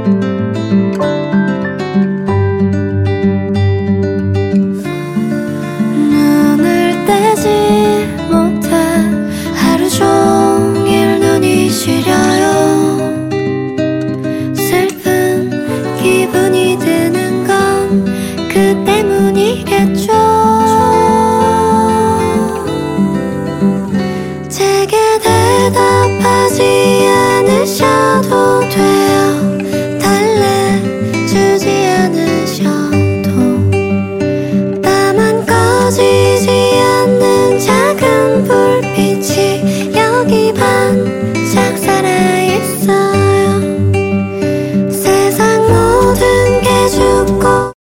눈을 떼지 못해 하루 종일 눈이 시려요. 슬픈 기분이 드는 건 그 때문이겠죠. 제게 대답하지 않으셔